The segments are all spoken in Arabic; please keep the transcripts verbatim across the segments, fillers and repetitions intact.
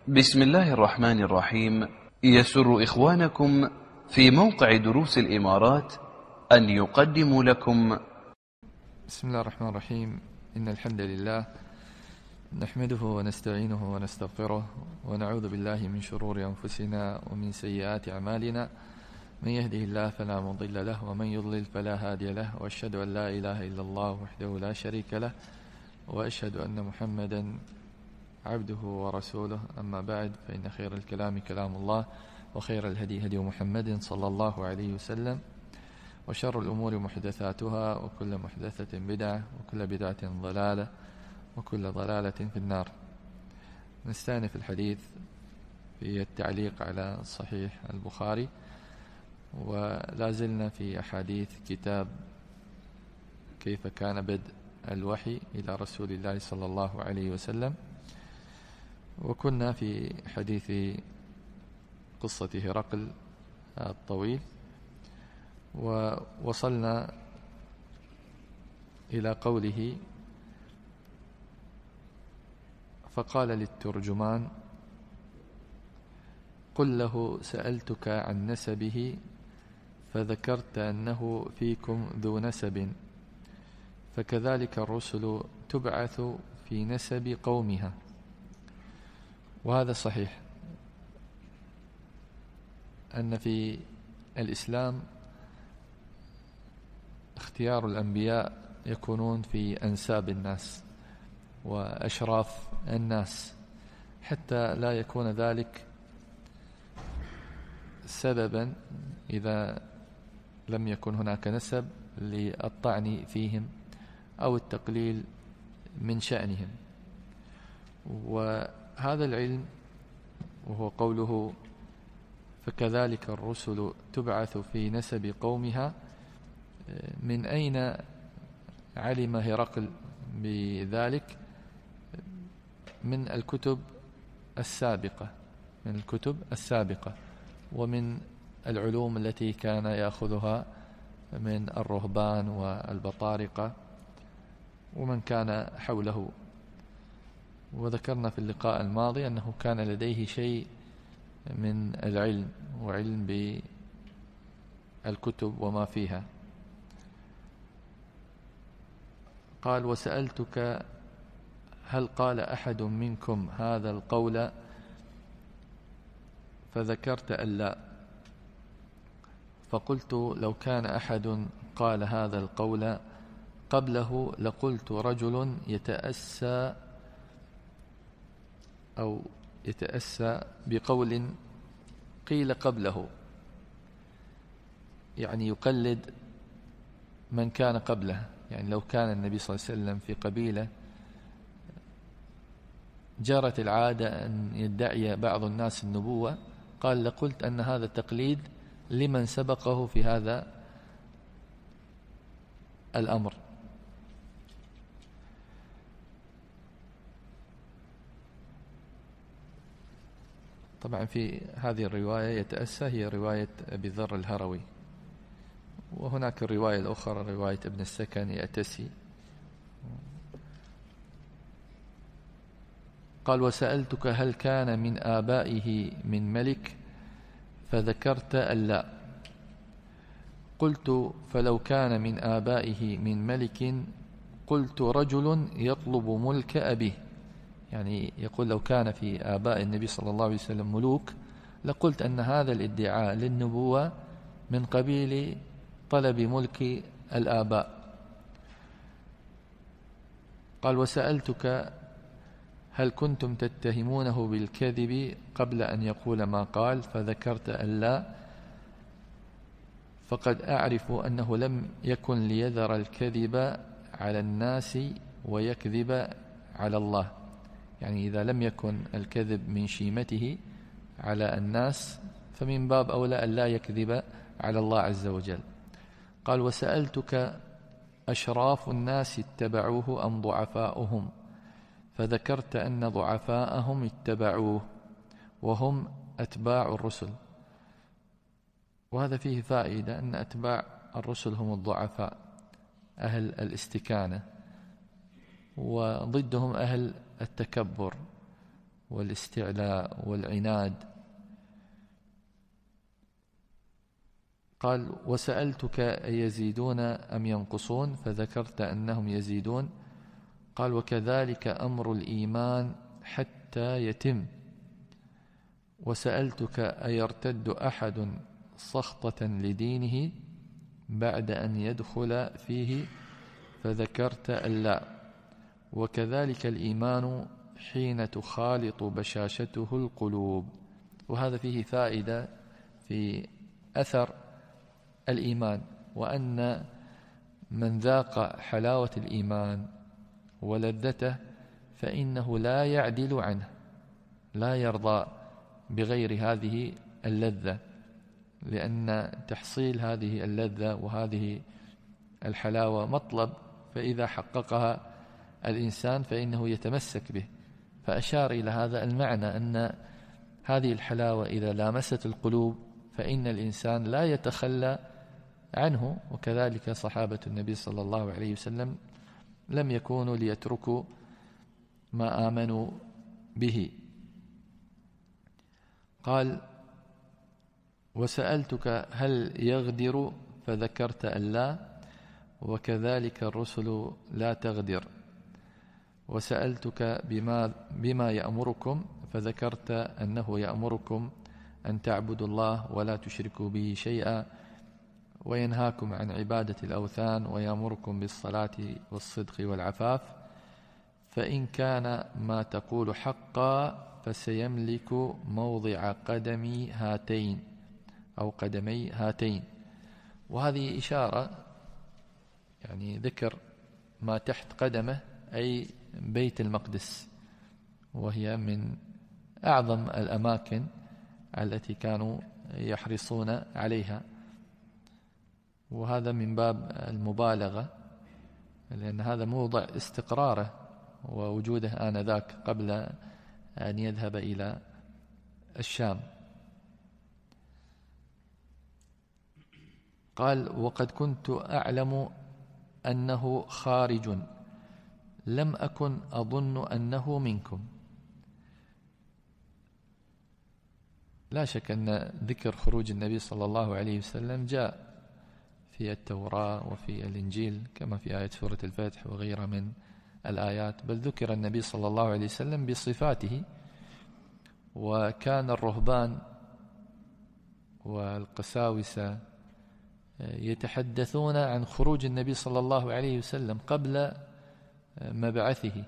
بسم الله الرحمن الرحيم. يسر إخوانكم في موقع دروس الإمارات أن يقدموا لكم بسم الله الرحمن الرحيم. إن الحمد لله نحمده ونستعينه ونستغفره ونعوذ بالله من شرور أنفسنا ومن سيئات أعمالنا. من يهده الله فلا مضل له ومن يضلل فلا هادي له، وأشهد أن لا إله إلا الله وحده لا شريك له، وأشهد أن محمدا عبده ورسوله. أما بعد، فإن خير الكلام كلام الله، وخير الهدي هدي محمد صلى الله عليه وسلم، وشر الأمور محدثاتها، وكل محدثة بدعة، وكل بدعة ضلالة، وكل ضلالة في النار. نستأنف الحديث في التعليق على صحيح البخاري، ولا زلنا في أحاديث كتاب كيف كان بدء الوحي إلى رسول الله صلى الله عليه وسلم. وكنا في حديث قصة هرقل الطويل، ووصلنا إلى قوله: فقال للترجمان: قل له سألتك عن نسبه فذكرت أنه فيكم ذو نسب، فكذلك الرسل تبعث في نسب قومها. وهذا صحيح أن في الإسلام اختيار الأنبياء يكونون في أنساب الناس وأشراف الناس، حتى لا يكون ذلك سببا إذا لم يكن هناك نسب للطعن فيهم أو التقليل من شأنهم. وهذا العلم، وهو قوله فكذلك الرسل تبعث في نسب قومها، من أين علم هرقل بذلك؟ من الكتب السابقة من الكتب السابقة ومن العلوم التي كان يأخذها من الرهبان والبطارقة ومن كان حوله. وذكرنا في اللقاء الماضي أنه كان لديه شيء من العلم وعلم بالكتب وما فيها. قال: وسألتك هل قال أحد منكم هذا القول فذكرت أن لا، فقلت لو كان أحد قال هذا القول قبله لقلت رجل يتأسى أو يتأسى بقول قيل قبله، يعني يقلد من كان قبله. يعني لو كان النبي صلى الله عليه وسلم في قبيلة جرت العادة أن يدعي بعض الناس النبوة، قال لقلت أن هذا التقليد لمن سبقه في هذا الأمر. طبعا في هذه الرواية يتأسى هي رواية أبي ذر الهروي، وهناك الرواية الأخرى رواية ابن السكن يأتسي. قال: وسألتك هل كان من آبائه من ملك فذكرت أن لا، قلت فلو كان من آبائه من ملك قلت رجل يطلب ملك أبيه. يعني يقول لو كان في آباء النبي صلى الله عليه وسلم ملوك لقلت أن هذا الادعاء للنبوة من قبيل طلب ملك الآباء. قال: وسألتك هل كنتم تتهمونه بالكذب قبل أن يقول ما قال فذكرت أن لا، فقد أعرف أنه لم يكن ليذر الكذب على الناس ويكذب على الله. يعني إذا لم يكن الكذب من شيمته على الناس فمن باب أولى أن لا يكذب على الله عز وجل. قال: وسألتك أشراف الناس اتبعوه أم ضعفاؤهم، فذكرت أن ضعفاءهم اتبعوه وهم أتباع الرسل. وهذا فيه فائدة أن أتباع الرسل هم الضعفاء أهل الاستكانة، وضدهم أهل التكبر والاستعلاء والعناد. قال وسألتك أيزيدون أم ينقصون فذكرت أنهم يزيدون. قال وكذلك أمر الإيمان حتى يتم. وسألتك أيرتد أحد سخطة لدينه بعد أن يدخل فيه فذكرت ألا. وكذلك الإيمان حين تخالط بشاشته القلوب. وهذا فيه فائدة في أثر الإيمان، وأن من ذاق حلاوة الإيمان ولذته فإنه لا يعدل عنه، لا يرضى بغير هذه اللذة، لأن تحصيل هذه اللذة وهذه الحلاوة مطلب، فإذا حققها الإنسان فإنه يتمسك به. فأشار إلى هذا المعنى أن هذه الحلاوة إذا لامست القلوب فإن الإنسان لا يتخلى عنه. وكذلك صحابة النبي صلى الله عليه وسلم لم يكونوا ليتركوا ما آمنوا به. قال وسألتك هل يغدر فذكرت ألا، وكذلك الرسل لا تغدر. وسألتك بما, بما يأمركم فذكرت أنه يأمركم أن تعبدوا الله ولا تشركوا به شيئا، وينهاكم عن عبادة الأوثان، ويأمركم بالصلاة والصدق والعفاف. فإن كان ما تقول حقا فسيملك موضع قدمي هاتين أو قدمي هاتين. وهذه إشارة، يعني ذكر ما تحت قدمه أي بيت المقدس، وهي من أعظم الأماكن التي كانوا يحرصون عليها. وهذا من باب المبالغة، لأن هذا موضع استقراره ووجوده آنذاك قبل أن يذهب إلى الشام. قال وقد كنت أعلم أنه خارج، لم أكن أظن أنه منكم. لا شك أن ذكر خروج النبي صلى الله عليه وسلم جاء في التوراة وفي الإنجيل كما في آية سورة الفتح وغيرها من الآيات، بل ذكر النبي صلى الله عليه وسلم بصفاته. وكان الرهبان والقساوسة يتحدثون عن خروج النبي صلى الله عليه وسلم قبل مبعثه،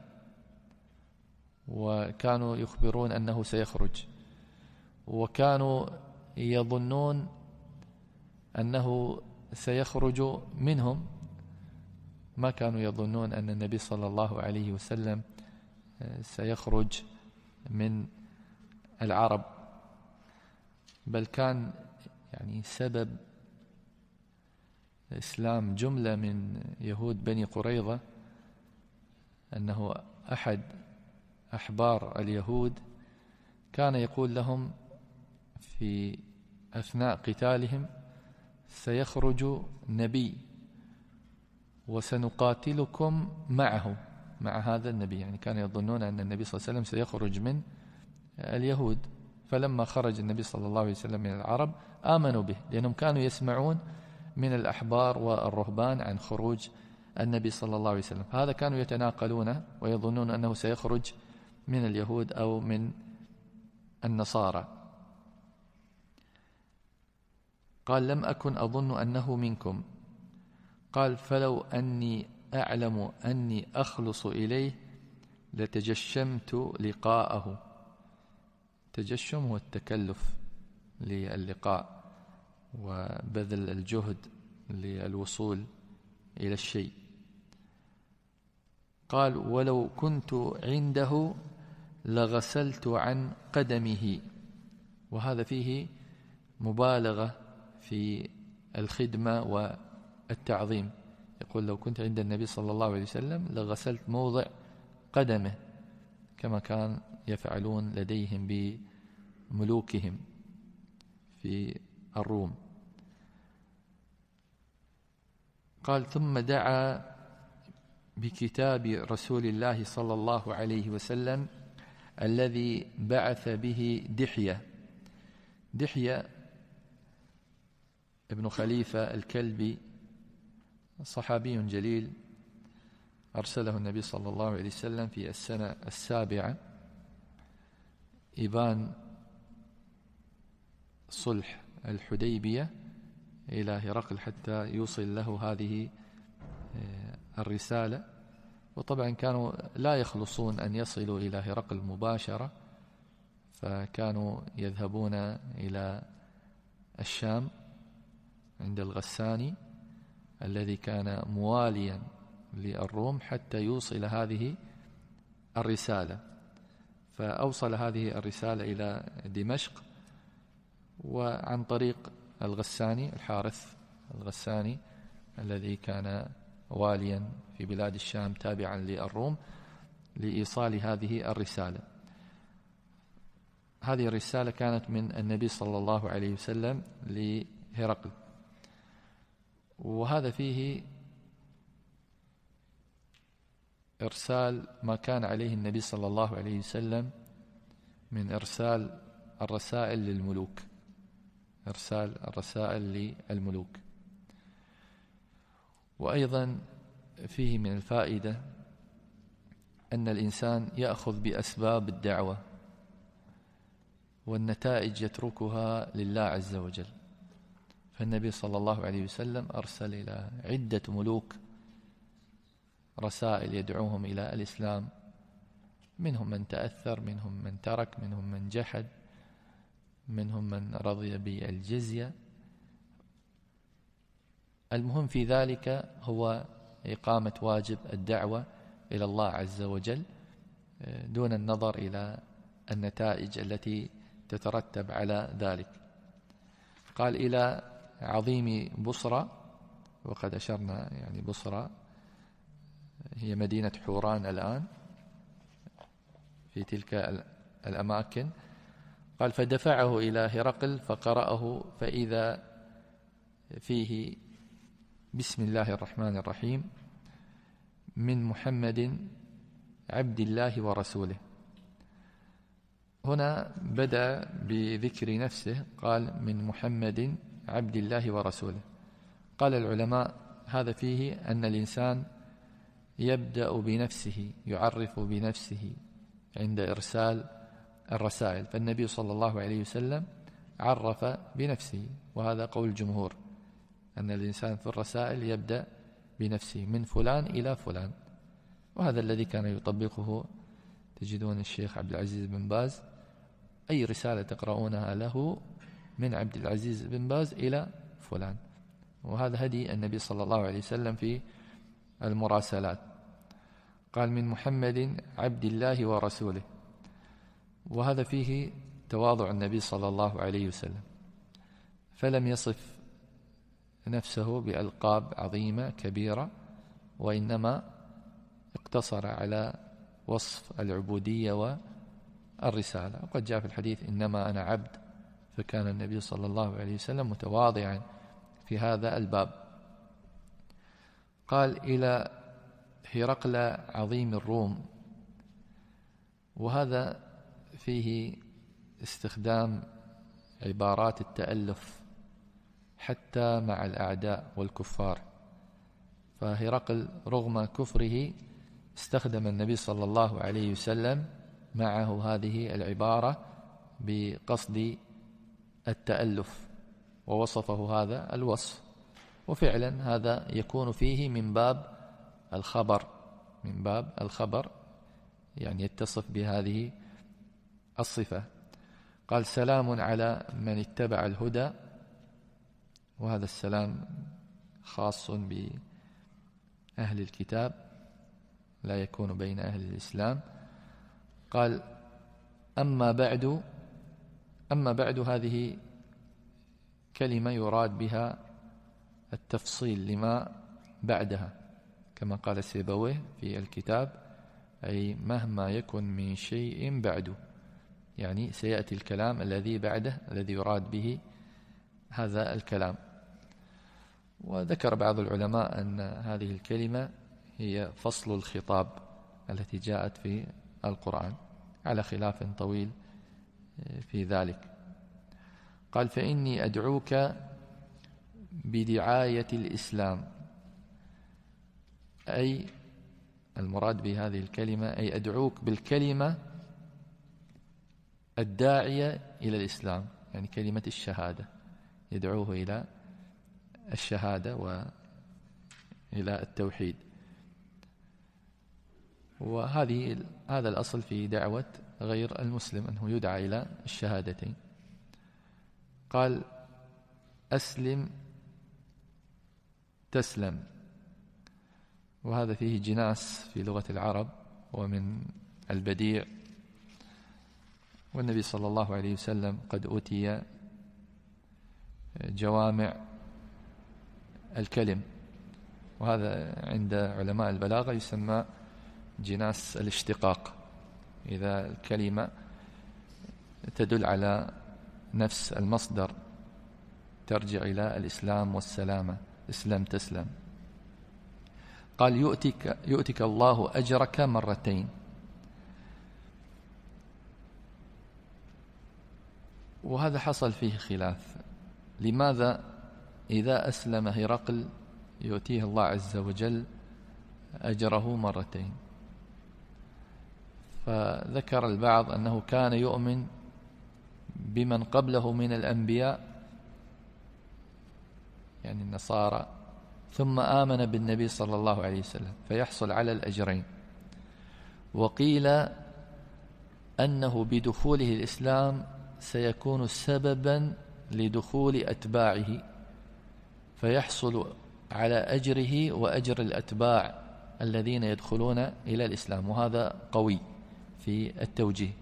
وكانوا يخبرون أنه سيخرج، وكانوا يظنون أنه سيخرج منهم، ما كانوا يظنون أن النبي صلى الله عليه وسلم سيخرج من العرب. بل كان يعني سبب إسلام جملة من يهود بني قريظة أنه أحد أحبار اليهود كان يقول لهم في أثناء قتالهم سيخرج نبي وسنقاتلكم معه، مع هذا النبي. يعني كانوا يظنون أن النبي صلى الله عليه وسلم سيخرج من اليهود، فلما خرج النبي صلى الله عليه وسلم من العرب آمنوا به، لأنهم كانوا يسمعون من الأحبار والرهبان عن خروج النبي صلى الله عليه وسلم، فهذا كانوا يتناقلون ويظنون أنه سيخرج من اليهود أو من النصارى. قال لم أكن أظن أنه منكم. قال فلو أني أعلم أني أخلص إليه لتجشمت لقاءه. تجشم هو التكلف للقاء وبذل الجهد للوصول إلى الشيء. قال ولو كنت عنده لغسلت عن قدمه. وهذا فيه مبالغة في الخدمة والتعظيم. يقول لو كنت عند النبي صلى الله عليه وسلم لغسلت موضع قدمه، كما كان يفعلون لديهم بملوكهم في الروم. قال ثم دعا بكتاب رسول الله صلى الله عليه وسلم الذي بعث به دحية. دحية ابن خليفة الكلبي صحابي جليل، أرسله النبي صلى الله عليه وسلم في السنة السابعة إبان صلح الحديبية إلى هرقل حتى يوصل له هذه الرسالة. وطبعا كانوا لا يخلصون أن يصلوا إلى هرقل مباشرة، فكانوا يذهبون إلى الشام عند الغساني الذي كان مواليا للروم حتى يوصل هذه الرسالة. فأوصل هذه الرسالة إلى دمشق، وعن طريق الغساني الحارث الغساني الذي كان واليا في بلاد الشام تابعا للروم لإيصال هذه الرسالة. هذه الرسالة كانت من النبي صلى الله عليه وسلم لهرقل، وهذا فيه إرسال ما كان عليه النبي صلى الله عليه وسلم من إرسال الرسائل للملوك، إرسال الرسائل للملوك. وأيضا فيه من الفائدة أن الإنسان يأخذ بأسباب الدعوة والنتائج يتركها لله عز وجل. فالنبي صلى الله عليه وسلم أرسل إلى عدة ملوك رسائل يدعوهم إلى الإسلام، منهم من تأثر، منهم من ترك، منهم من جحد، منهم من رضي بالجزية. المهم في ذلك هو إقامة واجب الدعوة إلى الله عز وجل دون النظر إلى النتائج التي تترتب على ذلك. قال إلى عظيم بصرى، وقد أشرنا يعني بصرى هي مدينة حوران الآن في تلك الأماكن. قال فدفعه إلى هرقل فقرأه فإذا فيه بسم الله الرحمن الرحيم من محمد عبد الله ورسوله. هنا بدأ بذكر نفسه، قال من محمد عبد الله ورسوله. قال العلماء هذا فيه أن الإنسان يبدأ بنفسه، يعرف بنفسه عند إرسال الرسائل. فالنبي صلى الله عليه وسلم عرف بنفسه، وهذا قول الجمهور أن الإنسان في الرسائل يبدأ بنفسه من فلان إلى فلان، وهذا الذي كان يطبقه. تجدون الشيخ عبد العزيز بن باز أي رسالة تقرؤونها له من عبد العزيز بن باز إلى فلان، وهذا هدي النبي صلى الله عليه وسلم في المراسلات. قال من محمد عبد الله ورسوله، وهذا فيه تواضع النبي صلى الله عليه وسلم، فلم يصف نفسه بألقاب عظيمة كبيرة، وإنما اقتصر على وصف العبودية والرسالة. وقد جاء في الحديث إنما أنا عبد، فكان النبي صلى الله عليه وسلم متواضعا في هذا الباب. قال إلى هرقل عظيم الروم، وهذا فيه استخدام عبارات التألف حتى مع الأعداء والكفار. فهرقل رغم كفره استخدم النبي صلى الله عليه وسلم معه هذه العبارة بقصد التألف، ووصفه هذا الوصف. وفعلا هذا يكون فيه من باب الخبر، من باب الخبر يعني يتصف بهذه الصفة. قال سلام على من اتبع الهدى، وهذا السلام خاص بأهل الكتاب لا يكون بين أهل الإسلام. قال أما بعد، أما بعد هذه كلمة يراد بها التفصيل لما بعدها، كما قال السيبويه في الكتاب، أي مهما يكن من شيء بعده، يعني سيأتي الكلام الذي بعده الذي يراد به هذا الكلام. وذكر بعض العلماء أن هذه الكلمة هي فصل الخطاب التي جاءت في القرآن، على خلاف طويل في ذلك. قال فإني أدعوك بدعاية الإسلام، أي المراد بهذه الكلمة أي أدعوك بالكلمة الداعية إلى الإسلام، يعني كلمة الشهادة، يدعوه إلى الشهادة وإلى التوحيد. وهذه هذا الأصل في دعوة غير المسلم أنه يدعى إلى الشهادتين. قال أسلم تسلم، وهذا فيه جناس في لغة العرب ومن البديع، والنبي صلى الله عليه وسلم قد أوتي جوامع الكلم، وهذا عند علماء البلاغة يسمى جناس الاشتقاق، إذا الكلمة تدل على نفس المصدر ترجع إلى الإسلام والسلامة، اسلم تسلم. قال يؤتك, يؤتك الله أجرك مرتين. وهذا حصل فيه خلاف، لماذا إذا أسلم هرقل يؤتيه الله عز وجل أجره مرتين؟ فذكر البعض أنه كان يؤمن بمن قبله من الأنبياء يعني النصارى، ثم آمن بالنبي صلى الله عليه وسلم فيحصل على الأجرين. وقيل أنه بدخوله الإسلام سيكون سببا لدخول أتباعه فيحصل على أجره وأجر الأتباع الذين يدخلون إلى الإسلام، وهذا قوي في التوجيه.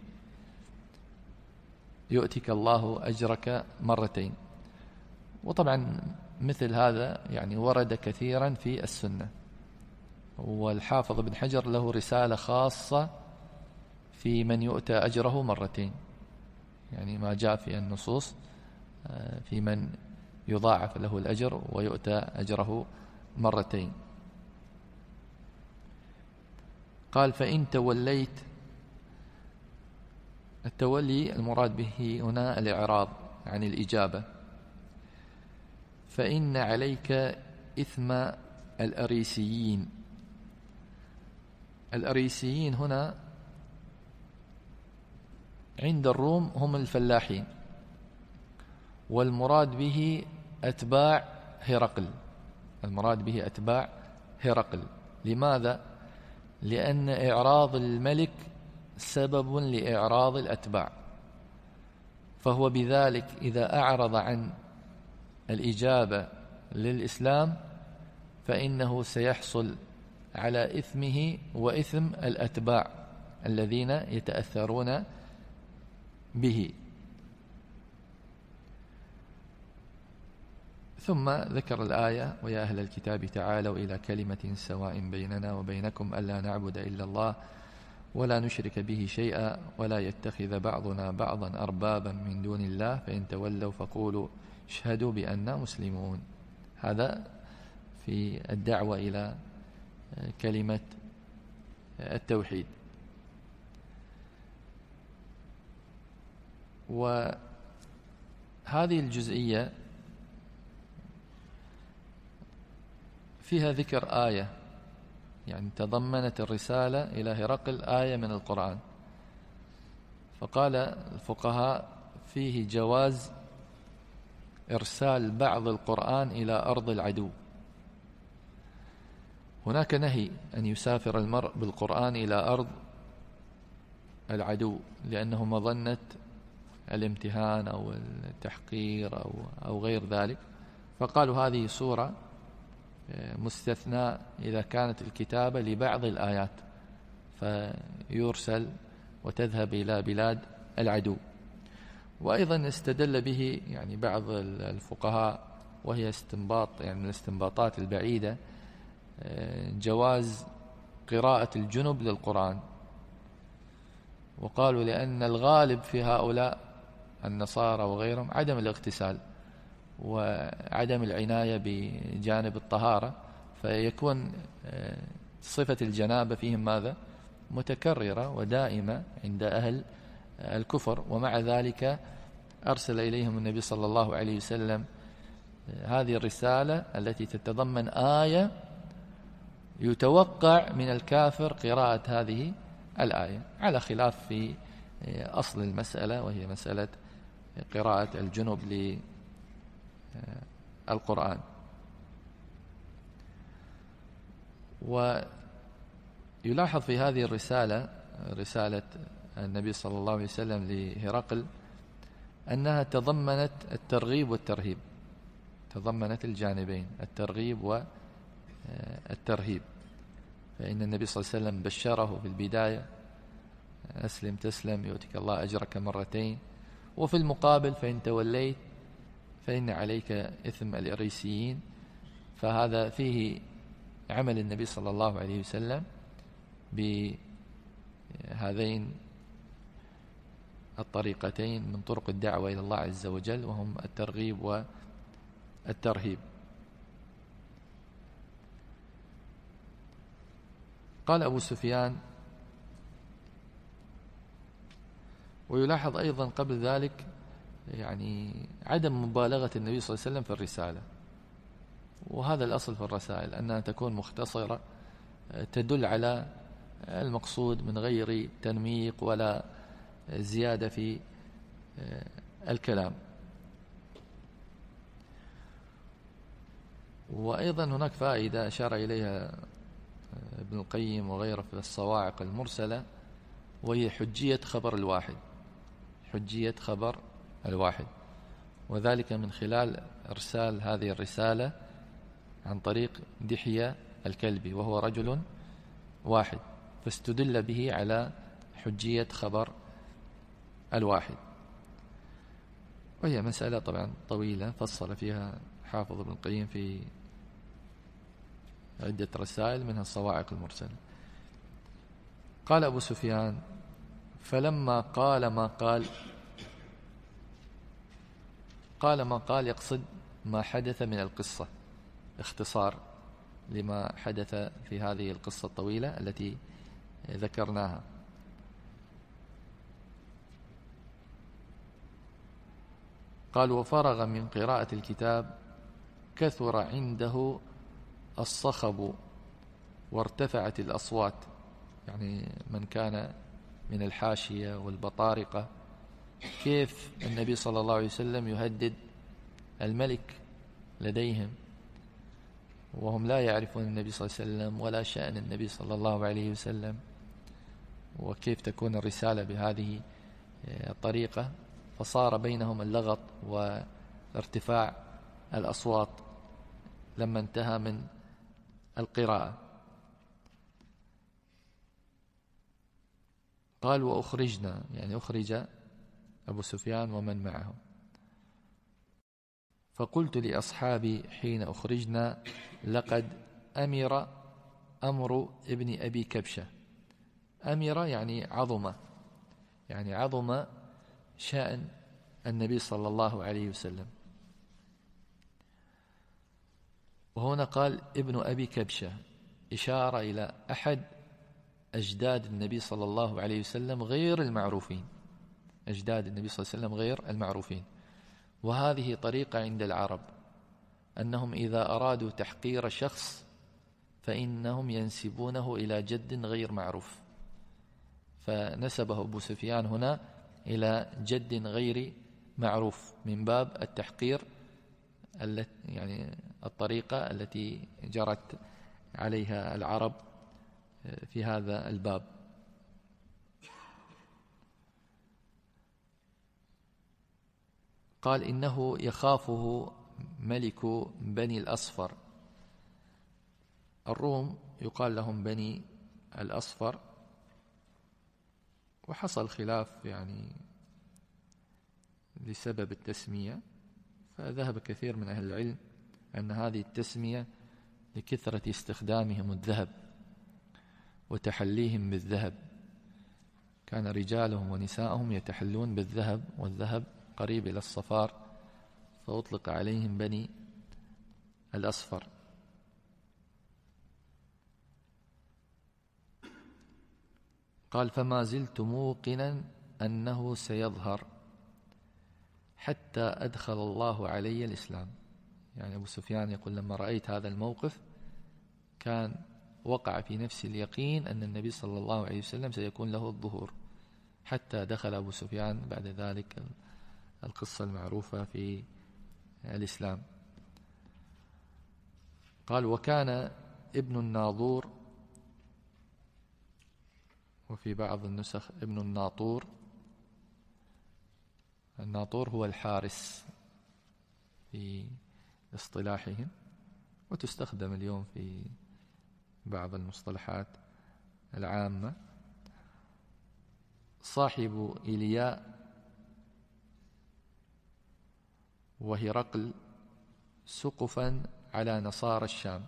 يؤتك الله أجرك مرتين. وطبعا مثل هذا يعني ورد كثيرا في السنة، والحافظ ابن حجر له رسالة خاصة في من يؤتى أجره مرتين، يعني ما جاء في النصوص في من يضاعف له الأجر ويؤتى أجره مرتين. قال فإن توليت، التولي المراد به هنا الإعراض عن الإجابة، فإن عليك إثم الأريسيين. الأريسيين هنا عند الروم هم الفلاحين، والمراد به أتباع هرقل، المراد به أتباع هرقل. لماذا؟ لأن إعراض الملك سبب لإعراض الأتباع، فهو بذلك إذا أعرض عن الإجابة للإسلام فإنه سيحصل على إثمه وإثم الأتباع الذين يتأثرون به. ثم ذكر الآية ويا أهل الكتاب تعالوا إلى كلمة سواء بيننا وبينكم ألا نعبد إلا الله ولا نشرك به شيئا ولا يتخذ بعضنا بعضا أربابا من دون الله فإن تولوا فقولوا اشهدوا بأننا مسلمون. هذا في الدعوة إلى كلمة التوحيد. وهذه الجزئية فيها ذكر آية، يعني تضمنت الرسالة إلى هرقل آية من القرآن، فقال الفقهاء فيه جواز إرسال بعض القرآن إلى أرض العدو. هناك نهي أن يسافر المرء بالقرآن إلى أرض العدو لأنه مظنة الامتهان أو التحقير أو, أو غير ذلك، فقالوا هذه صورة مستثنى إذا كانت الكتابة لبعض الآيات فيرسل وتذهب إلى بلاد العدو. وأيضا استدل به يعني بعض الفقهاء، وهي استنباط يعني من الاستنباطات البعيدة، جواز قراءة الجنب للقرآن، وقالوا لأن الغالب في هؤلاء النصارى وغيرهم عدم الاغتسال وعدم العناية بجانب الطهارة، فيكون صفة الجنابة فيهم ماذا؟ متكررة ودائمة عند أهل الكفر، ومع ذلك أرسل إليهم النبي صلى الله عليه وسلم هذه الرسالة التي تتضمن آية يتوقع من الكافر قراءة هذه الآية، على خلاف في أصل المسألة وهي مسألة قراءة الجنب للقرآن. ويلاحظ في هذه الرسالة، رسالة النبي صلى الله عليه وسلم لهرقل، أنها تضمنت الترغيب والترهيب، تضمنت الجانبين الترغيب والترهيب. فإن النبي صلى الله عليه وسلم بشره في البداية: أسلم تسلم يؤتك الله أجرك مرتين، وفي المقابل فإن توليت فإن عليك إثم الإريسيين. فهذا فيه عمل النبي صلى الله عليه وسلم بهذين الطريقتين من طرق الدعوة إلى الله عز وجل، وهم الترغيب والترهيب. قال أبو سفيان: ويلاحظ أيضا قبل ذلك يعني عدم مبالغة النبي صلى الله عليه وسلم في الرسالة، وهذا الأصل في الرسائل أنها تكون مختصرة تدل على المقصود من غير تنميق ولا زيادة في الكلام. وأيضا هناك فائدة أشار إليها ابن القيم وغيره في الصواعق المرسلة، وهي حجية خبر الواحد، حجية خبر الواحد، وذلك من خلال إرسال هذه الرسالة عن طريق دحية الكلبي، وهو رجل واحد، فاستدل به على حجية خبر الواحد. وهي مسألة طبعا طويلة فصل فيها حافظ ابن القيم في عدة رسائل منها الصواعق المرسلة. قال أبو سفيان: فلما قال ما قال، قال ما قال يقصد ما حدث من القصة، اختصار لما حدث في هذه القصة الطويلة التي ذكرناها. قال: وفرغ من قراءة الكتاب كثر عنده الصخب وارتفعت الأصوات، يعني من كان من الحاشية والبطارقة، كيف النبي صلى الله عليه وسلم يهدد الملك لديهم وهم لا يعرفون النبي صلى الله عليه وسلم ولا شأن النبي صلى الله عليه وسلم، وكيف تكون الرسالة بهذه الطريقة. فصار بينهم اللغط وارتفاع الأصوات لما انتهى من القراءة. قال: وأخرجنا، يعني أخرج أبو سفيان ومن معه. فقلت لأصحابي حين أخرجنا: لقد أمر أمر ابن أبي كبشة. أمر يعني عظم، يعني عظم شأن النبي صلى الله عليه وسلم. وهنا قال ابن أبي كبشة، إشارة إلى أحد أجداد النبي صلى الله عليه وسلم غير المعروفين، أجداد النبي صلى الله عليه وسلم غير المعروفين. وهذه طريقة عند العرب، أنهم إذا أرادوا تحقير شخص فإنهم ينسبونه إلى جد غير معروف، فنسبه أبو سفيان هنا إلى جد غير معروف من باب التحقير، يعني الطريقة التي جرت عليها العرب في هذا الباب. قال: إنه يخافه ملك بني الأصفر. الروم يقال لهم بني الأصفر، وحصل خلاف يعني لسبب التسمية، فذهب كثير من أهل العلم أن هذه التسمية لكثرة استخدامهم الذهب وتحليهم بالذهب، كان رجالهم ونساءهم يتحلون بالذهب، والذهب قريب إلى الصفار، فأطلق عليهم بني الأصفر. قال فما زلت موقنا أنه سيظهر حتى أدخل الله علي الإسلام. يعني أبو سفيان يقول لما رأيت هذا الموقف كان وقع في نفسي اليقين أن النبي صلى الله عليه وسلم سيكون له الظهور، حتى دخل أبو سفيان بعد ذلك القصة المعروفة في الإسلام. قال وكان ابن الناظور، وفي بعض النسخ ابن الناطور. الناطور هو الحارس في اصطلاحهم، وتستخدم اليوم في بعض المصطلحات العامة. صاحب إيلياء وهرقل سقفا على نصارى الشام.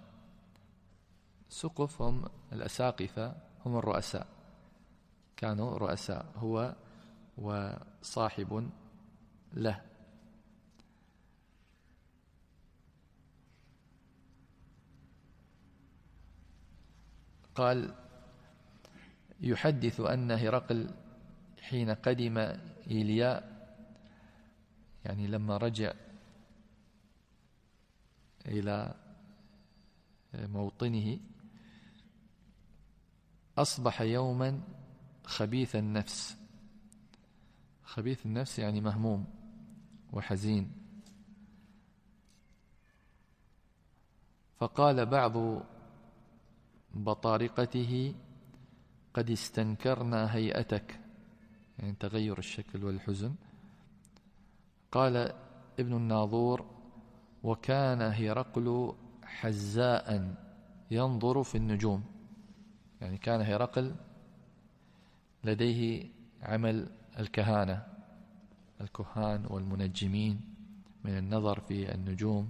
سقف هم الأساقفة، هم الرؤساء، كانوا رؤساء، هو وصاحب له. قال يحدث أن هرقل حين قدم إيلياء، يعني لما رجع إلى موطنه، أصبح يوما خبيث النفس. خبيث النفس يعني مهموم وحزين. فقال بعض بطارقته قد استنكرنا هيئتك، يعني تغير الشكل والحزن. قال ابن الناظور وكان هرقل حزاء ينظر في النجوم، يعني كان هرقل لديه عمل الكهانة، الكهان والمنجمين، من النظر في النجوم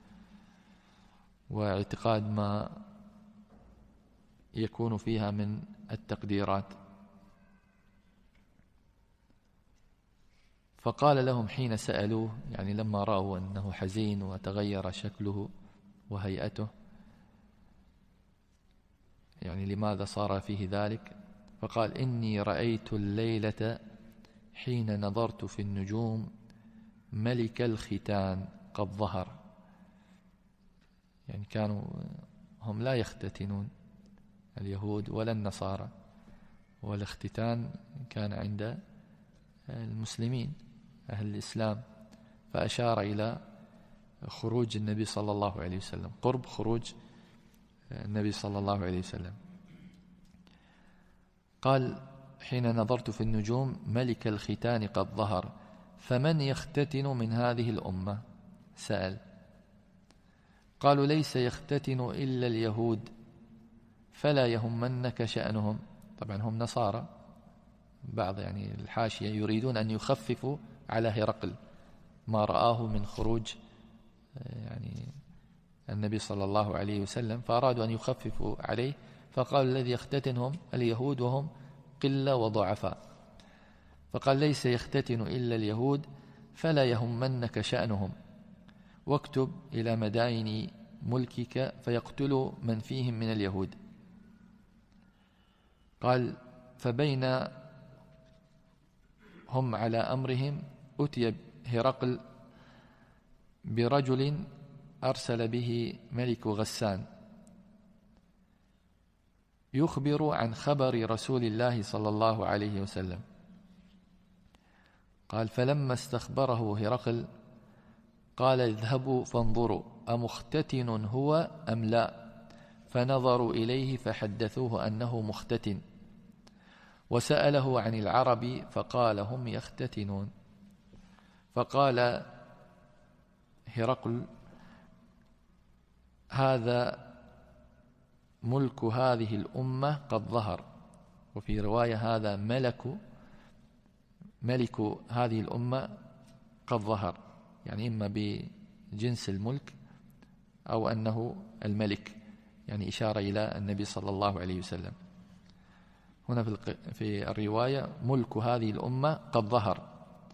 واعتقاد ما يكون فيها من التقديرات. فقال لهم حين سألوه، يعني لما رأوا أنه حزين وتغير شكله وهيئته، يعني لماذا صار فيه ذلك؟ فقال إني رأيت الليلة حين نظرت في النجوم ملك الختان قد ظهر. يعني كانوا هم لا يختتنون اليهود ولا النصارى، والاختتان كان عند المسلمين أهل الإسلام. فأشار إلى خروج النبي صلى الله عليه وسلم، قرب خروج النبي صلى الله عليه وسلم. قال حين نظرت في النجوم ملك الختان قد ظهر، فمن يختتن من هذه الأمة؟ سأل. قالوا ليس يختتن إلا اليهود فلا يهمنك شأنهم. طبعا هم نصارى، بعض يعني الحاشية يريدون أن يخففوا على هرقل ما رآه من خروج يعني النبي صلى الله عليه وسلم، فأرادوا أن يخففوا عليه، فقال الذي يختتنهم اليهود وهم قلة وضعفاء. فقال ليس يختتن إلا اليهود فلا يهمنك شأنهم، واكتب إلى مدائن ملكك فيقتلوا من فيهم من اليهود. قال فبين هم على أمرهم أتي هرقل برجل أرسل به ملك غسان يخبر عن خبر رسول الله صلى الله عليه وسلم. قال فلما استخبره هرقل قال اذهبوا فانظروا أمختتن هو أم لا؟ فنظروا إليه فحدثوه أنه مختتن، وسأله عن العرب فقال هم يختتنون. فقال هرقل هذا ملك هذه الأمة قد ظهر، وفي رواية هذا ملك ملك هذه الأمة قد ظهر، يعني إما بجنس الملك أو أنه الملك، يعني إشارة إلى النبي صلى الله عليه وسلم. هنا في في الرواية ملك هذه الأمة قد ظهر.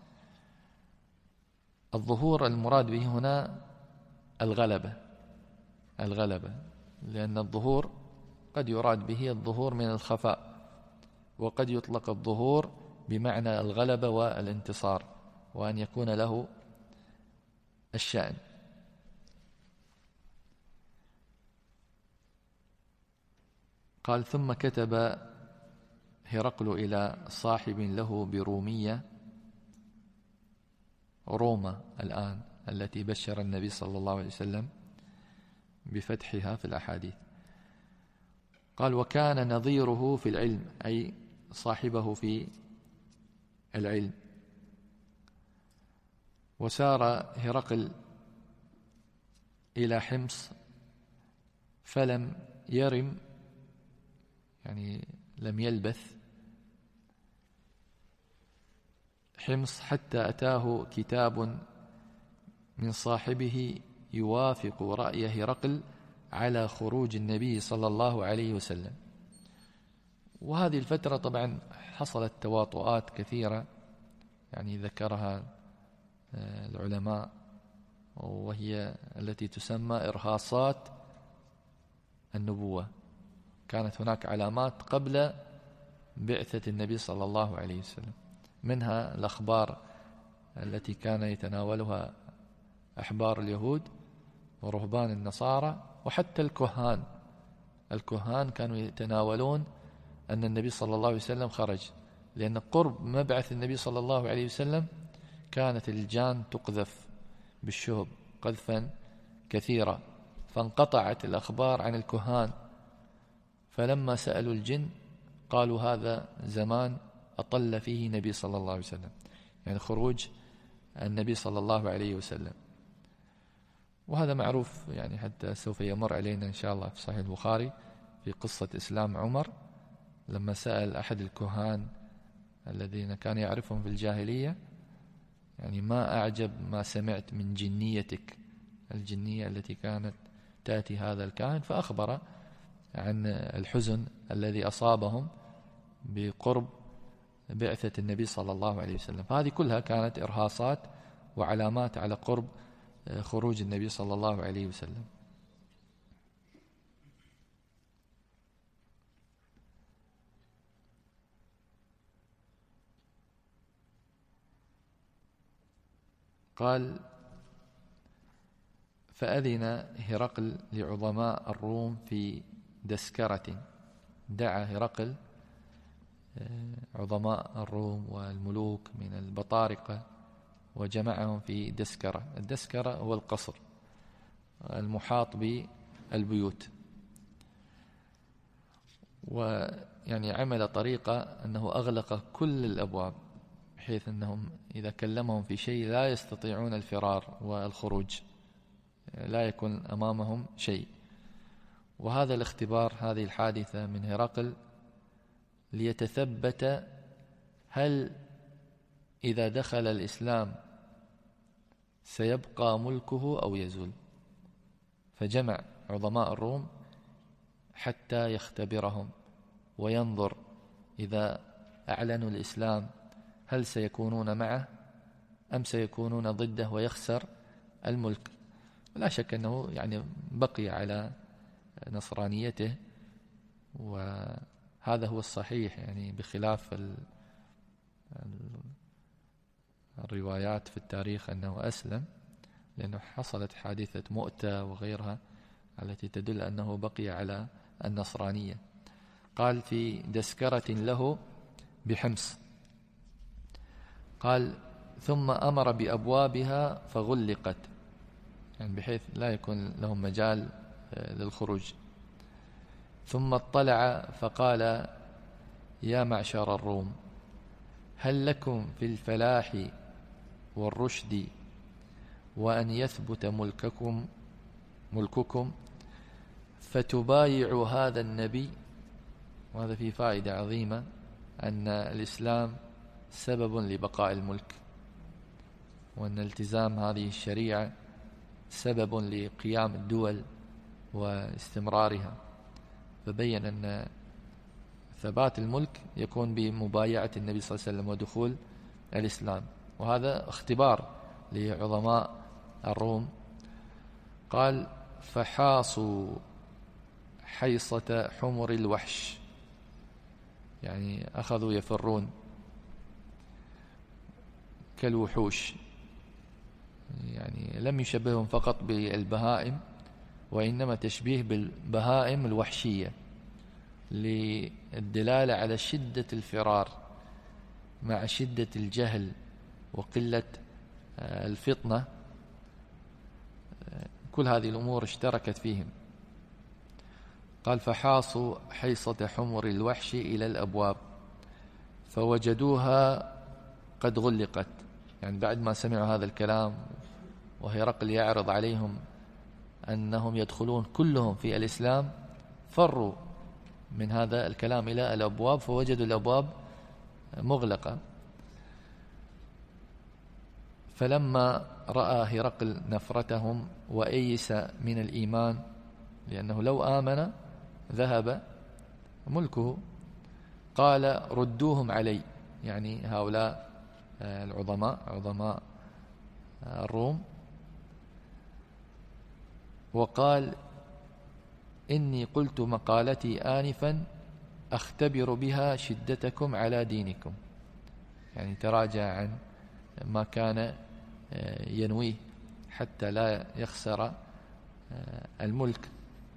الظهور المراد به هنا الغلبة، الغلبة، لأن الظهور قد يراد به الظهور من الخفاء، وقد يطلق الظهور بمعنى الغلبة والانتصار، وأن يكون له الشأن. قال: ثم كتب هرقل إلى صاحب له برومية، روما الآن التي بشر النبي صلى الله عليه وسلم بفتحها في الأحاديث. قال: وكان نظيره في العلم، أي صاحبه في العلم. وسار هرقل إلى حمص فلم يرم، يعني لم يلبث حمص حتى أتاه كتاب من صاحبه يوافق رأي هرقل على خروج النبي صلى الله عليه وسلم. وهذه الفترة طبعا حصلت تواطؤات كثيرة، يعني ذكرها العلماء، وهي التي تسمى إرهاصات النبوة. كانت هناك علامات قبل بعثة النبي صلى الله عليه وسلم، منها الأخبار التي كان يتناولها أحبار اليهود ورهبان النصارى، وحتى الكهان الكهان كانوا يتناولون أن النبي صلى الله عليه وسلم خرج، لأن قرب مبعث النبي صلى الله عليه وسلم كانت الجان تقذف بالشهب قذفا كثيرا، فانقطعت الأخبار عن الكهان. فلما سألوا الجن قالوا هذا زمان أطل فيه النبي صلى الله عليه وسلم، يعني خروج النبي صلى الله عليه وسلم. وهذا معروف، يعني حتى سوف يمر علينا إن شاء الله في صحيح البخاري في قصة إسلام عمر، لما سأل أحد الكهان الذين كان يعرفهم في الجاهلية، يعني ما أعجب ما سمعت من جنيتك، الجنية التي كانت تأتي هذا الكاهن، فأخبر عن الحزن الذي أصابهم بقرب بعثة النبي صلى الله عليه وسلم. فهذه كلها كانت إرهاصات وعلامات على قرب خروج النبي صلى الله عليه وسلم. قال: فأذن هرقل لعظماء الروم في دسكرة. دعا هرقل عظماء الروم والملوك من البطارقة وجمعهم في دسكرة. الدسكرة هو القصر المحاط بالبيوت، ويعني عمل طريقة أنه أغلق كل الأبواب، بحيث أنهم إذا كلمهم في شيء لا يستطيعون الفرار والخروج، لا يكون أمامهم شيء. وهذا الاختبار، هذه الحادثة من هرقل ليتثبت هل إذا دخل الإسلام سيبقى ملكه أو يزول. فجمع عظماء الروم حتى يختبرهم وينظر إذا أعلنوا الإسلام هل سيكونون معه أم سيكونون ضده ويخسر الملك. لا شك أنه يعني بقي على نصرانيته، وهذا هو الصحيح، يعني بخلاف ال الروايات في التاريخ أنه أسلم، لأنه حصلت حادثة مؤتة وغيرها التي تدل أنه بقي على النصرانية. قال: في دسكرة له بحمص. قال: ثم أمر بأبوابها فغلقت، يعني بحيث لا يكون لهم مجال للخروج. ثم اطلع فقال: يا معشر الروم، هل لكم في الفلاح والرشد وأن يثبت ملككم ملككم فتبايعوا هذا النبي؟ وهذا فيه فائدة عظيمة، أن الإسلام سبب لبقاء الملك، وأن التزام هذه الشريعة سبب لقيام الدول واستمرارها. فبين أن ثبات الملك يكون بمبايعة النبي صلى الله عليه وسلم ودخول الإسلام، وهذا اختبار لعظماء الروم. قال: فحاصوا حيصة حمر الوحش، يعني أخذوا يفرون كالوحوش، يعني لم يشبههم فقط بالبهائم، وإنما تشبيه بالبهائم الوحشية للدلالة على شدة الفرار مع شدة الجهل وقلة الفطنة. كل هذه الأمور اشتركت فيهم. قال فحاصوا حيصة حمر الوحش إلى الأبواب فوجدوها قد غلقت، يعني بعد ما سمعوا هذا الكلام وهرقل يعرض عليهم أنهم يدخلون كلهم في الإسلام، فروا من هذا الكلام إلى الأبواب فوجدوا الأبواب مغلقة. فلما رأى هرقل نفرتهم وأيس من الإيمان، لأنه لو آمن ذهب ملكه، قال ردوهم علي، يعني هؤلاء العظماء عظماء الروم، وقال إني قلت مقالتي آنفا أختبر بها شدتكم على دينكم، يعني تراجع عن ما كان ينويه حتى لا يخسر الملك.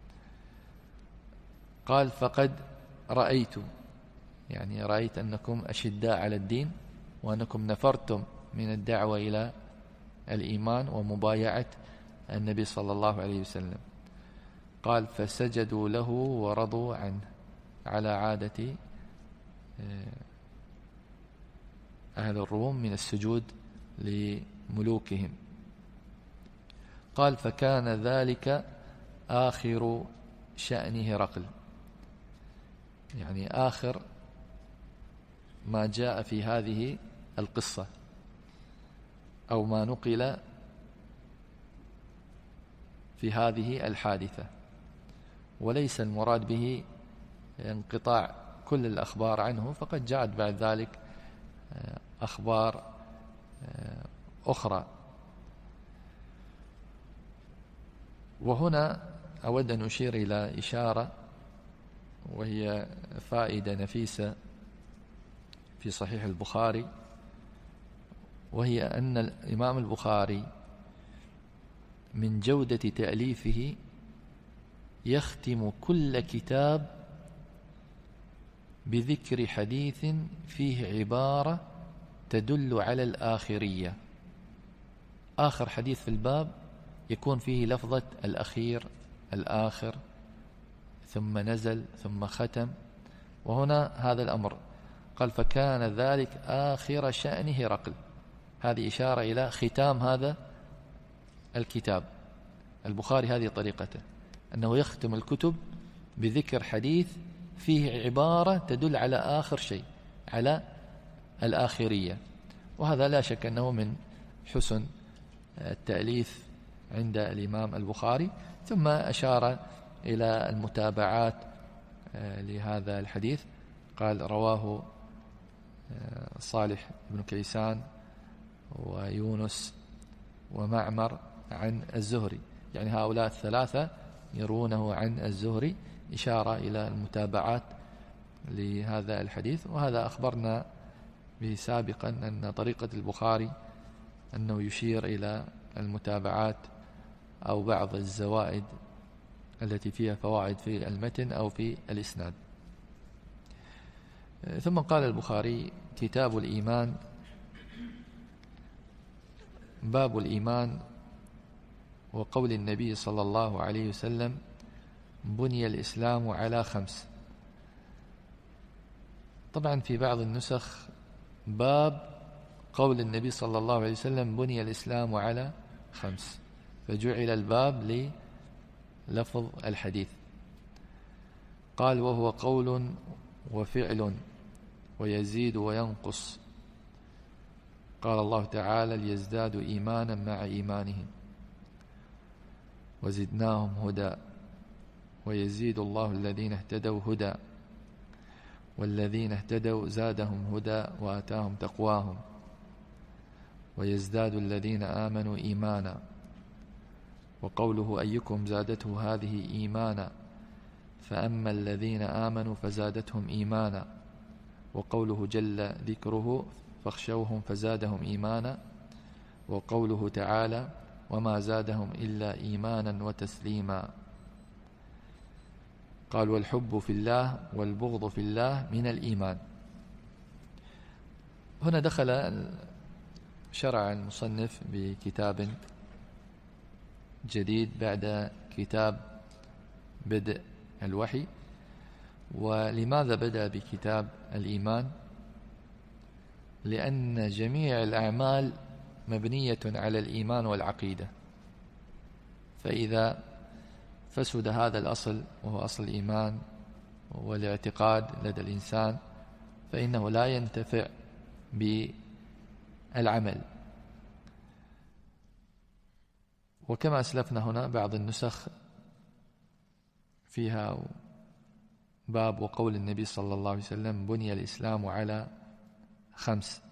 قال فقد رأيت، يعني رأيت أنكم أشداء على الدين وأنكم نفرتم من الدعوة إلى الإيمان ومبايعة النبي صلى الله عليه وسلم. قال فسجدوا له ورضوا عنه، على عادة أهل الروم من السجود لملوكهم. قال فكان ذلك آخر شأن هرقل، يعني آخر ما جاء في هذه القصة أو ما نقل في هذه الحادثة، وليس المراد به انقطاع كل الأخبار عنه، فقد جاءت بعد ذلك أخبار أخرى. وهنا أود أن أشير إلى إشارة وهي فائدة نفيسة في صحيح البخاري، وهي أن الإمام البخاري من جودة تأليفه يختم كل كتاب بذكر حديث فيه عبارة تدل على الآخرية. آخر حديث في الباب يكون فيه لفظة الأخير، الآخر، ثم نزل ثم ختم. وهنا هذا الأمر قال فكان ذلك آخر شأن هرقل، هذه إشارة إلى ختام هذا الكتاب. البخاري هذه طريقته، أنه يختم الكتب بذكر حديث فيه عبارة تدل على آخر شيء، على الآخرية. وهذا لا شك أنه من حسن التأليف عند الإمام البخاري. ثم أشار إلى المتابعات لهذا الحديث، قال رواه صالح بن كيسان ويونس ومعمر عن الزهري، يعني هؤلاء الثلاثة يروونه عن الزهري، إشارة إلى المتابعات لهذا الحديث. وهذا أخبرنا به سابقا أن طريقة البخاري أنه يشير إلى المتابعات أو بعض الزوائد التي فيها فوائد في المتن أو في الإسناد. ثم قال البخاري كتاب الإيمان، باب الإيمان، وقول النبي صلى الله عليه وسلم بني الإسلام على خمس. طبعا في بعض النسخ باب قول النبي صلى الله عليه وسلم بني الإسلام على خمس، فجعل الباب للفظ الحديث. قال وهو قول وفعل ويزيد وينقص. قال الله تعالى ليزدادوا إيمانا مع إيمانهم وزدناهم هدى ويزيد الله الذين اهتدوا هدى والذين اهتدوا زادهم هدى وآتاهم تقواهم ويزداد الذين آمنوا إيمانا. وقوله أيكم زادته هذه إيمانا فأما الذين آمنوا فزادتهم إيمانا وقوله جل ذكره فاخشوهم فزادهم إيمانا، وقوله تعالى وما زادهم إلا إيمانا وتسليما. قال والحب في الله والبغض في الله من الإيمان. هنا دخل شرع المصنف بكتاب جديد بعد كتاب بدء الوحي. ولماذا بدأ بكتاب الإيمان؟ لأن جميع الأعمال مبنية على الإيمان والعقيدة، فإذا فسد هذا الأصل وهو أصل الإيمان والاعتقاد لدى الإنسان فإنه لا ينتفع بالعمل. وكما أسلفنا هنا بعض النسخ فيها باب وقول النبي صلى الله عليه وسلم بني الإسلام على خمس،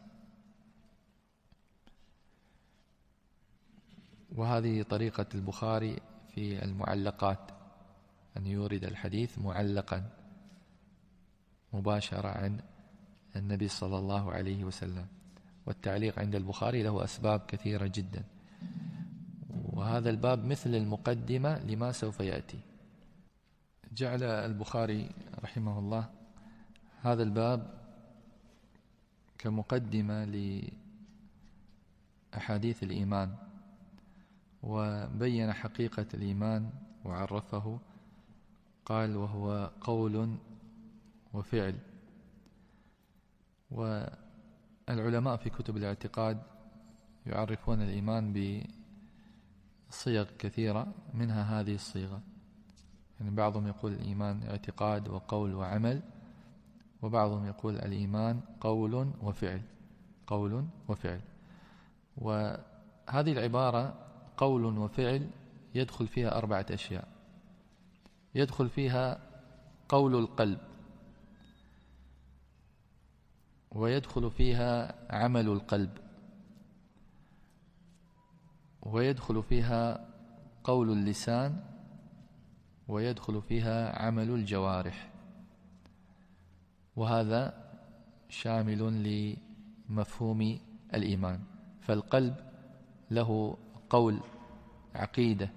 وهذه طريقة البخاري في المعلقات أن يورد الحديث معلقا مباشرة عن النبي صلى الله عليه وسلم. والتعليق عند البخاري له أسباب كثيرة جدا، وهذا الباب مثل المقدمة لما سوف يأتي. جعل البخاري رحمه الله هذا الباب كمقدمة لأحاديث الإيمان، وبين حقيقة الإيمان وعرفه. قال وهو قول وفعل. والعلماء في كتب الاعتقاد يعرفون الإيمان بصيغ كثيرة، منها هذه الصيغة. يعني بعضهم يقول الإيمان اعتقاد وقول وعمل، وبعضهم يقول الإيمان قول وفعل، قول وفعل. وهذه العبارة قول وفعل يدخل فيها أربعة أشياء. يدخل فيها قول القلب، ويدخل فيها عمل القلب، ويدخل فيها قول اللسان، ويدخل فيها عمل الجوارح. وهذا شامل لمفهوم الإيمان. فالقلب له قول عقيدة،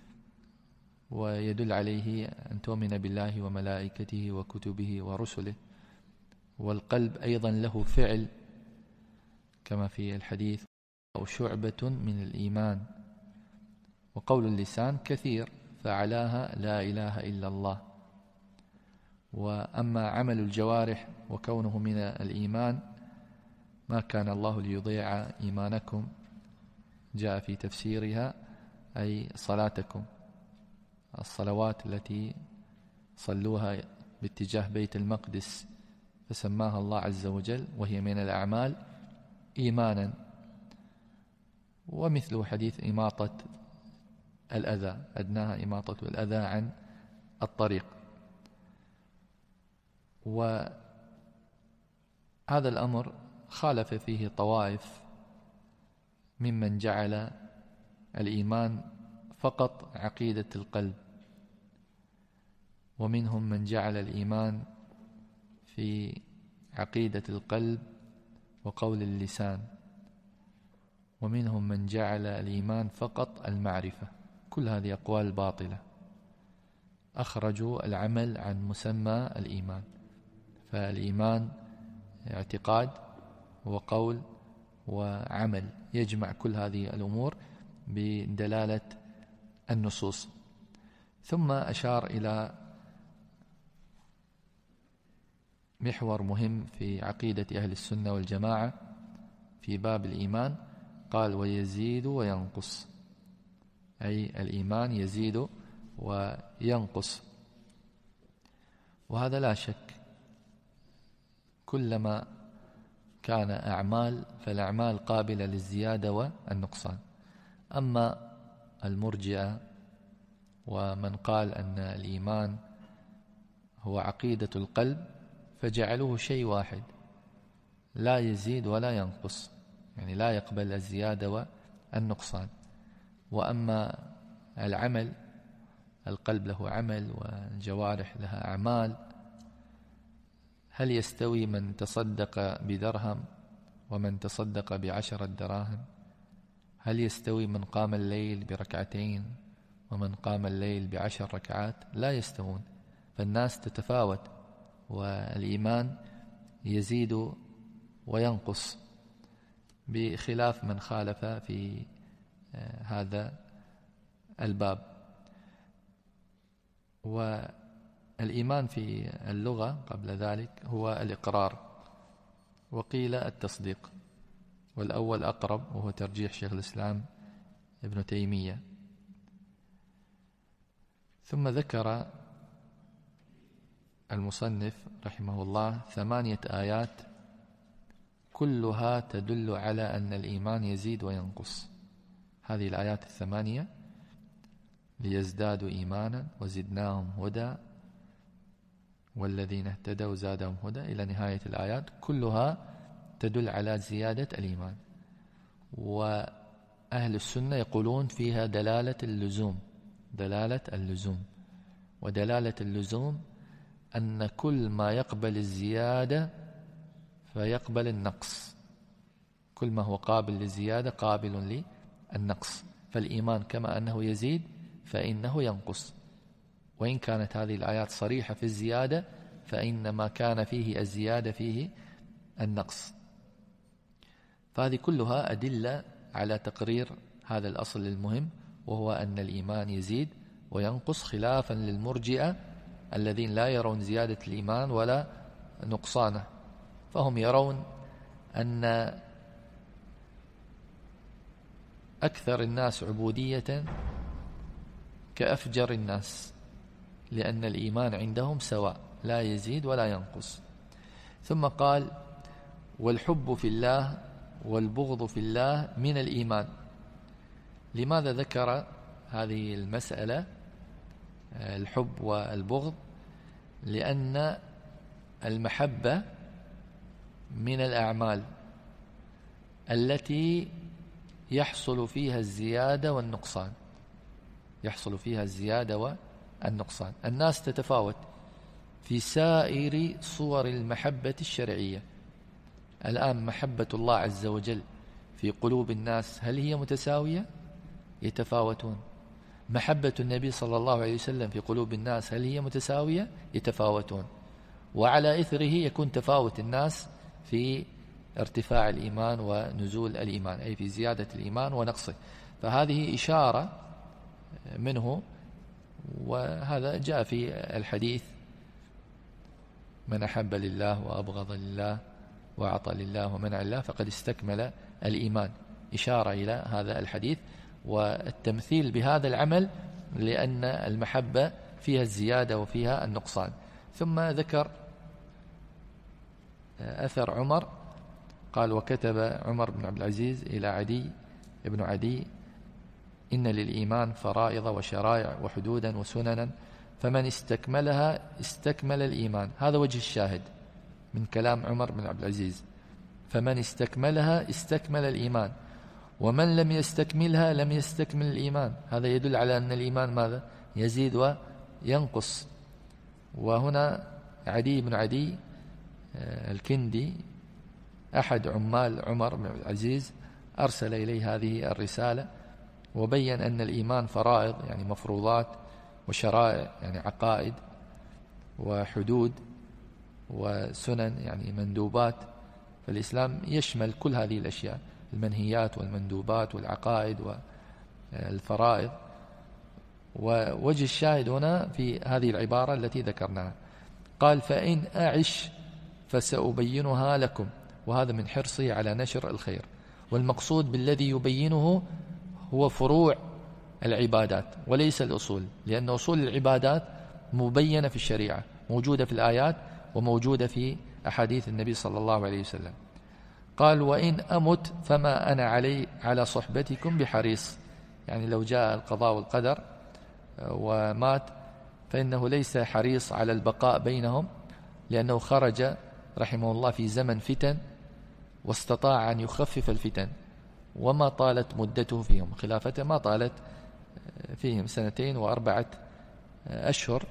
ويدل عليه أن تؤمن بالله وملائكته وكتبه ورسله. والقلب أيضا له فعل كما في الحديث أو شعبة من الإيمان. وقول اللسان كثير فعلاها لا إله إلا الله. وأما عمل الجوارح وكونه من الإيمان ما كان الله ليضيع إيمانكم، جاء في تفسيرها أي صلاتكم، الصلوات التي صلوها باتجاه بيت المقدس، فسماها الله عز وجل وهي من الأعمال إيمانا. ومثل حديث إماطة الأذى، أدناها إماطة الأذى عن الطريق. وهذا الأمر خالف فيه طوائف ممن جعل الإيمان فقط عقيدة القلب، ومنهم من جعل الإيمان في عقيدة القلب وقول اللسان، ومنهم من جعل الإيمان فقط المعرفة. كل هذه أقوال باطلة، أخرجوا العمل عن مسمى الإيمان. فالإيمان اعتقاد وقول وعمل، يجمع كل هذه الأمور بدلالة النصوص. ثم أشار إلى محور مهم في عقيدة أهل السنة والجماعة في باب الإيمان. قال ويزيد وينقص، أي الإيمان يزيد وينقص. وهذا لا شك، كلما كان أعمال فالأعمال قابلة للزيادة والنقصان. أما المرجئة ومن قال أن الإيمان هو عقيدة القلب فجعلوه شيء واحد لا يزيد ولا ينقص، يعني لا يقبل الزيادة والنقصان. وأما العمل، القلب له عمل والجوارح لها أعمال، هل يستوي من تصدق بدرهم ومن تصدق بعشرة دراهم؟ هل يستوي من قام الليل بركعتين ومن قام الليل بعشر ركعات؟ لا يستوون، فالناس تتفاوت، والإيمان يزيد وينقص بخلاف من خالف في هذا الباب. والإيمان في اللغة قبل ذلك هو الإقرار، وقيل التصديق، والأول أقرب، وهو ترجيح شيخ الإسلام ابن تيمية. ثم ذكر المصنف رحمه الله ثمانية آيات كلها تدل على أن الإيمان يزيد وينقص. هذه الآيات الثمانية: ليزدادوا إيمانا وزدناهم هدى والذين اهتدوا زادهم هدى إلى نهاية الآيات، كلها تدل على زيادة الإيمان. وأهل السنة يقولون فيها دلالة اللزوم، دلالة اللزوم ودلالة اللزوم أن كل ما يقبل الزيادة فيقبل النقص، كل ما هو قابل للزيادة قابل للنقص. فالإيمان كما أنه يزيد فإنه ينقص، وإن كانت هذه الآيات صريحة في الزيادة فإن ما كان فيه الزيادة فيه النقص. فهذه كلها أدلة على تقرير هذا الأصل المهم، وهو أن الإيمان يزيد وينقص، خلافا للمرجئة الذين لا يرون زيادة الإيمان ولا نقصانه، فهم يرون أن أكثر الناس عبودية كأفجر الناس، لأن الإيمان عندهم سواء لا يزيد ولا ينقص. ثم قال: والحب في الله والبغض في الله من الإيمان. لماذا ذكر هذه المسألة الحب والبغض؟ لأن المحبة من الأعمال التي يحصل فيها الزيادة والنقصان، يحصل فيها الزيادة والنقصان. الناس تتفاوت في سائر صور المحبة الشرعية. الآن محبة الله عز وجل في قلوب الناس هل هي متساوية؟ يتفاوتون. محبة النبي صلى الله عليه وسلم في قلوب الناس هل هي متساوية؟ يتفاوتون. وعلى إثره يكون تفاوت الناس في ارتفاع الإيمان ونزول الإيمان، أي في زيادة الإيمان ونقصه. فهذه إشارة منه، وهذا جاء في الحديث: من أحب لله وأبغض لله وأعطى لله ومنع لله فقد استكمل الإيمان، إشارة إلى هذا الحديث والتمثيل بهذا العمل، لأن المحبة فيها الزيادة وفيها النقصان. ثم ذكر أثر عمر، قال: وكتب عمر بن عبد العزيز إلى عدي ابن عدي: إن للإيمان فرائض وشرائع وحدودا وسننا، فمن استكملها استكمل الإيمان. هذا وجه الشاهد من كلام عمر بن عبد العزيز: فمن استكملها استكمل الإيمان، ومن لم يستكملها لم يستكمل الإيمان. هذا يدل على أن الإيمان ماذا؟ يزيد وينقص. وهنا عدي بن عدي الكندي أحد عمال عمر بن عبد العزيز أرسل إليه هذه الرسالة، وبين أن الإيمان فرائض يعني مفروضات، وشرائع يعني عقائد، وحدود، وسنن يعني مندوبات. فالإسلام يشمل كل هذه الأشياء، المنهيات والمندوبات والعقائد والفرائض. ووجه الشاهد هنا في هذه العبارة التي ذكرناها، قال: فإن أعش فسأبينها لكم. وهذا من حرصه على نشر الخير، والمقصود بالذي يبينه هو فروع العبادات وليس الأصول، لأن أصول العبادات مبينة في الشريعة، موجودة في الآيات وموجودة في أحاديث النبي صلى الله عليه وسلم. قال: وإن أمت فما أنا علي على صحبتكم بحريص. يعني لو جاء القضاء والقدر ومات فإنه ليس حريص على البقاء بينهم، لأنه خرج رحمه الله في زمن فتن واستطاع أن يخفف الفتن، وما طالت مدته فيهم، خلافته ما طالت فيهم سنتين وأربعة أشهر،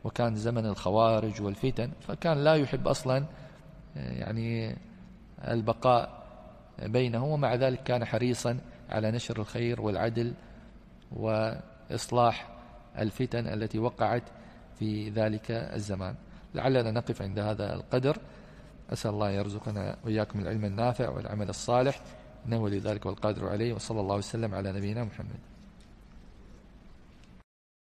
وكان زمن الخوارج والفتن، فكان لا يحب أصلا يعني البقاء بينه، ومع ذلك كان حريصا على نشر الخير والعدل وإصلاح الفتن التي وقعت في ذلك الزمان. لعلنا نقف عند هذا القدر. أسأل الله يرزقنا وإياكم العلم النافع والعمل الصالح، إنه لذلك والقادر عليه، وصلى الله وسلم على نبينا محمد.